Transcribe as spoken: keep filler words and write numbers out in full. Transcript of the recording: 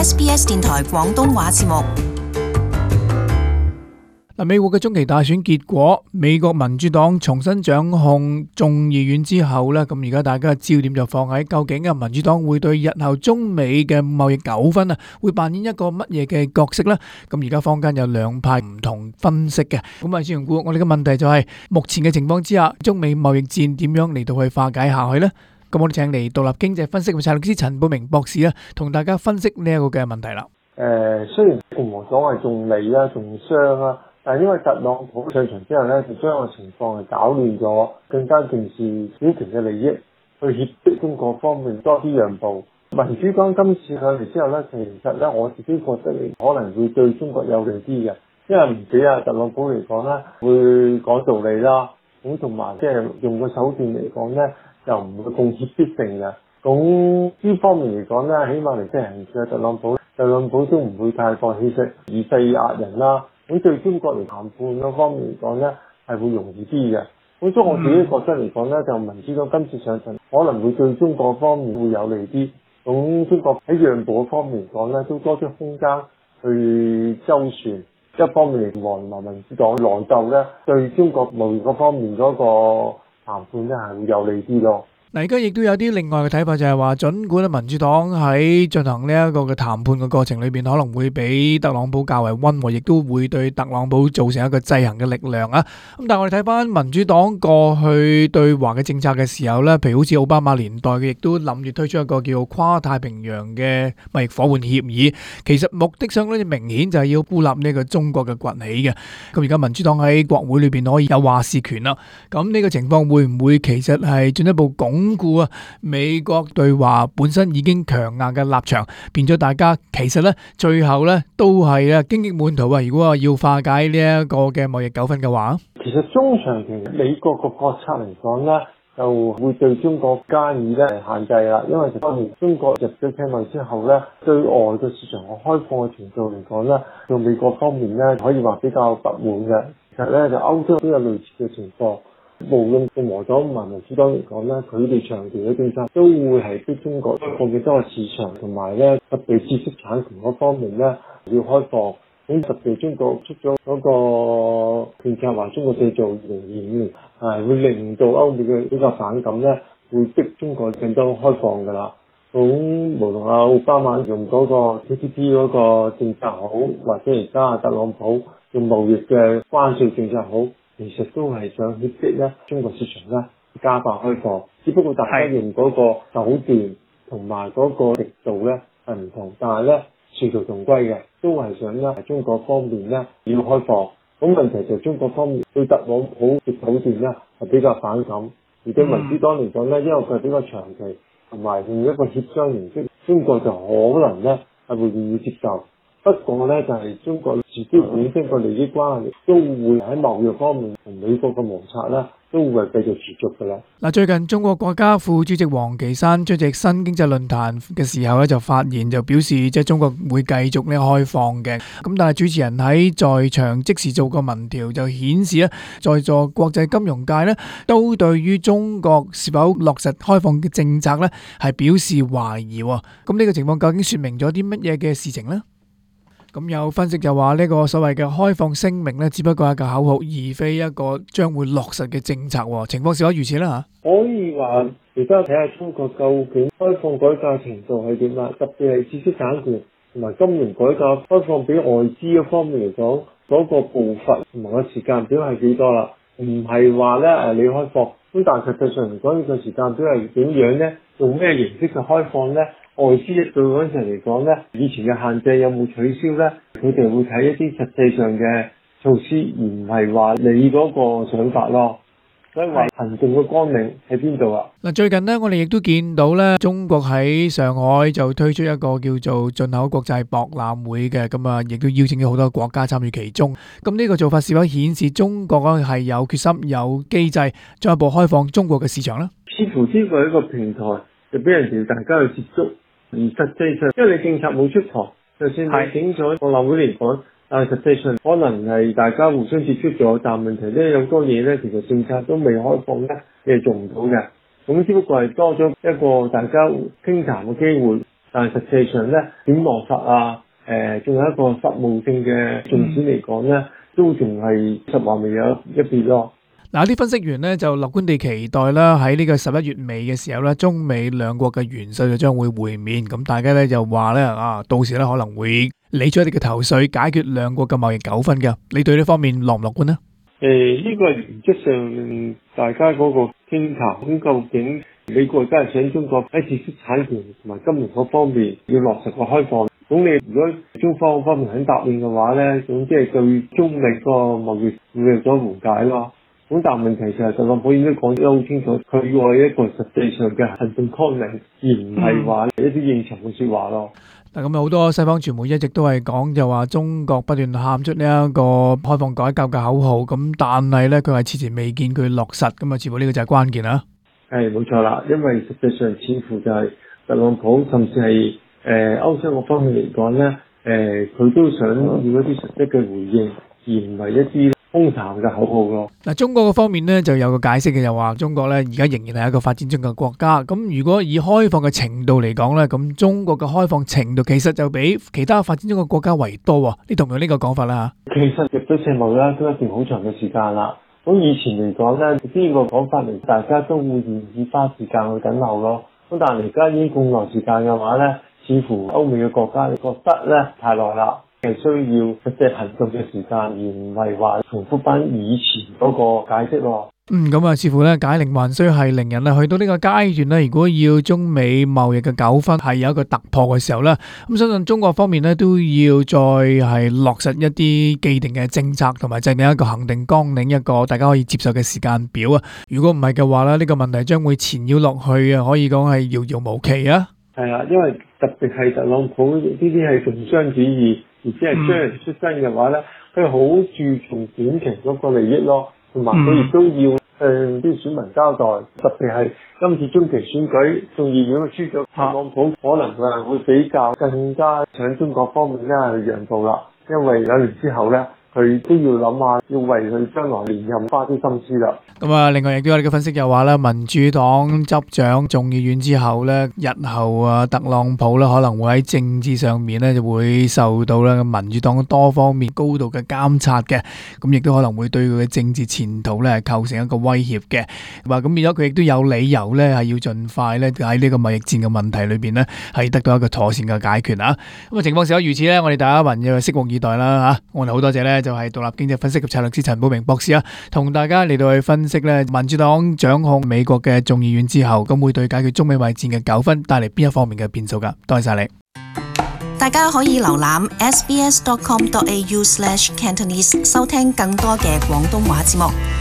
S B S 電台廣東話節目。 美國嘅中期大選結果，美國民主黨重新掌控眾議院之後咧，咁而家大家嘅焦點就放喺究竟啊民主黨會對日後中美嘅貿易糾紛啊，會扮演一個乜嘢嘅角色咧？咁而家坊間有兩派唔同分析嘅。咁啊，先估我哋嘅問題就係目前嘅情況之下，中美貿易戰點樣嚟到去化解下去咧？咁我哋請嚟獨立經濟分析嘅策略師陳寶明博士啊，同大家分析呢一個嘅問題啦。 誒，雖然共和黨係仲利啦，仲傷啦。但係因為特朗普上場之後咧，就將個情況係搞亂咗，更加重視小權嘅利益，去脅迫中國方面多啲讓步。民主黨今次上嚟之後咧，其實咧我自己覺得可能會對中國有利啲嘅，因為唔俾啊特朗普嚟講咧，會講道理啦，咁同埋即係用個手段嚟講咧，就唔會咁脅迫性嘅。咁呢方面嚟講咧，起碼嚟即係行住特朗普，特朗普都唔會太過氣勢以勢壓人啦。咁對中國嚟談判嗰方面嚟講咧，係會容易啲嘅。咁所以我自己覺得嚟講咧，就民主黨今次上陣可能會對中國方面會有利啲。咁中國喺讓步方面嚟講咧，都多啲空間去周旋。一方面嚟話同埋民主黨內鬥咧，對中國貿易嗰方面嗰個談判咧係會有利啲咯。 嗱，而家亦都有啲另外嘅睇法，就係話，儘管咧民主黨喺進行呢一個嘅談判嘅過程裏邊，可能會比特朗普較為溫和，亦都會對特朗普造成一個制衡嘅力量啊。咁但係我哋睇翻民主黨過去對華嘅政策嘅時候咧，譬如好似奧巴馬年代嘅，亦都諗住推出一個叫跨太平洋嘅貿易夥伴協議，其實目的上咧明顯就係要孤立呢個中國嘅崛起嘅。咁而家民主黨喺國會裏邊可以有話事權啦。咁呢個情況會唔會其實係進一步鞏鞏固啊美國對華本身已經強硬嘅立場，變咗大家其實咧最後咧都係啊荊棘滿途啊！如果話要化解呢一個嘅貿易糾紛嘅話， 其實中長期美國個國策嚟講咧，就會對中國加以咧限制啦。因為當年中國入咗世貿之後咧，對外嘅市場嘅開放嘅程度嚟講咧，到美國方面咧可以話比較不滿嘅。其實咧就歐洲都有類似嘅情況。無論共和黨同埋民主黨嚟講咧，佢哋長期嘅政策都會係逼中國開放嘅多個市場，同埋咧特別知識產權嗰方面咧要開放。咁特別中國出咗嗰個政策話中國製造二零二五年，係會令到歐美嘅比較反感咧，會逼中國更多開放㗎啦。咁無論阿奧巴馬用嗰個 T P P 嗰個政策好，或者而家特朗普用貿易嘅關稅政策好，其實都係想脅迫咧中國市場咧加快開放，只不過大家用嗰個手段同埋嗰個力度咧係唔同，但係咧殊途同歸嘅，都係想咧中國方面咧要開放。咁問題就係中國方面對特朗普嘅手段咧係比較反感，而對民主黨嚟講咧，因為佢係比較長期同埋用一個協商形式，中國就可能咧係會願意接受。不過咧，就係、是、中國自己本身個利益關係，都會喺貿易方面同美國嘅摩擦咧，都會係繼續持續㗎啦。 嗱，最近中國國家副主席王岐山出席新經濟論壇嘅時候咧，就發言就表示，即係中國會繼續咧開放嘅。咁但係主持人喺在，在場即時做個民調，就顯示咧，在座國際金融界咧，都對於中國是否落實開放嘅政策咧，係表示懷疑。咁呢個情況究竟說明咗啲乜嘢嘅事情呢？咁有分析就話呢個所謂嘅開放聲明咧，只不過係一個口號，而非一個將會落實嘅政策。情況是否如此啦？ 吓，可以話而家睇下中國究竟開放改革程度係點啦，特別係知識產權同埋金融改革開放俾外資嗰方面嚟講，嗰個步伐同埋個時間表係幾多啦？唔係話咧誒你開放，咁但係實際上嚟講呢個時間表係點樣咧？用咩形式去開放咧？外資一對嗰陣嚟講咧，以前嘅限制有冇取消咧？佢哋會睇一啲實際上嘅措施，而唔係話你嗰個想法咯。所以話行動嘅綱領喺邊度啊？ 嗱，最近咧，我哋亦都見到咧，中國喺上海就推出一個叫做進口國際博覽會嘅，咁啊，亦都邀請咗好多國家參與其中。咁呢個做法是否顯示中國啊係有決心、有機制進一步開放中國嘅市場咧？ 似乎呢個係一個平台，就俾人哋大家去接觸。而實際上，因為你政策冇出台，就算你整咗博覽會嚟講，但係實際上可能係大家互相接觸咗，但問題咧有多嘢咧，其實政策都未開放咧，你係做唔到嘅。咁只不過係多咗一個大家傾談嘅機會， 但係實際上咧點落實啊？誒，仲有一個實務性嘅進展嚟講咧，都仲係實話未有一別咯。 嗱，啲分析員咧就樂觀地期待啦，喺呢個十一月尾嘅時候咧，中美兩國嘅元首就將會會面，咁大家咧就話咧啊，到時咧可能會理出一啲嘅頭緒，解決兩國嘅貿易糾紛嘅。你對呢方面樂唔樂觀呢？ 誒、呃，呢、這個係原則上大家嗰個傾談，咁究竟美國真係想中國喺知識產權同埋金融嗰方面要落實個開放？咁你如果中方方面肯答應嘅話咧，咁即係對中美個貿易會有咗緩解咯。咁但係問題就係特朗普已經講得好清楚，佢要一個實際上嘅行動綱領，而唔係話一啲應酬嘅説話咯。 嗱，咁有好多西方傳媒一直都係講就話中國不斷喊出呢一個開放改革嘅口號，咁但係咧佢係遲遲未見佢落實，咁啊似乎呢個就係關鍵啦。 係冇錯啦，因為實際上似乎就係特朗普甚至係誒歐洲嗰方面嚟講咧，誒、呃、佢都想要一啲實質嘅回應，而唔係一啲空談嘅口號咯。嗱， 中國嘅方面咧就有個解釋嘅，就話中國咧而家仍然係一個發展中嘅國家。咁如果以開放嘅程度嚟講咧，咁中國嘅開放程度其實就比其他發展中嘅國家為多。你同唔同呢個講法啦？ 嚇，其實入咗世貿咧都一段好長嘅時間啦。咁以前嚟講咧，呢個講法嚟，大家都會願意花時間去等候咯。咁但係而家已經咁耐時間嘅話咧，似乎歐美嘅國家你覺得咧太耐啦。係需要實際行動嘅時間，而唔係話重複翻以前嗰個解釋咯。 嗯，咁啊，似乎咧解鈴還須繫鈴人啦。去到呢個階段咧，如果要中美貿易嘅糾紛係有一個突破嘅時候咧，咁相信中國方面咧都要再係落實一啲既定嘅政策，同埋制定一個行動綱領，一個大家可以接受嘅時間表啊。如果唔係嘅話咧，呢個問題將會纏繞落去啊，可以講係遙遙無期啊。 係啊，因為特別係特朗普呢啲係重商主義。而且係商人出身嘅話咧，佢好注重短期嗰個利益咯，同埋佢亦都要向啲選民交代。特別係今次中期選舉，仲要如果輸咗，特朗普可能佢係會比較更加向中國方面咧去讓步啦。因為兩年之後咧，佢都要諗下，要為佢將來連任花啲心思啦。 咁啊，另外亦都有呢個分析又話咧，民主黨執掌眾議院之後咧，日後啊，特朗普咧可能會喺政治上面咧就會受到咧民主黨多方面高度嘅監察嘅，咁亦都可能會對佢嘅政治前途咧構成一個威脅嘅。話咁變咗佢亦都有理由咧係要盡快咧喺呢個貿易戰嘅問題裏邊咧係得到一個妥善嘅解決啊。咁啊情況是否如此咧？我哋大家民要拭目以待啦嚇。我哋好多謝咧就係獨立經濟分析及策略師陳寶明博士啊，同大家嚟到去分析咧民主黨掌控美國嘅眾議院之後，咁會對解決中美貿易戰嘅糾紛帶嚟邊一方面嘅變數噶？多謝晒你。 大家可以瀏覽 s b s dot com dot a u slash cantonese 收聽更多嘅廣東話節目。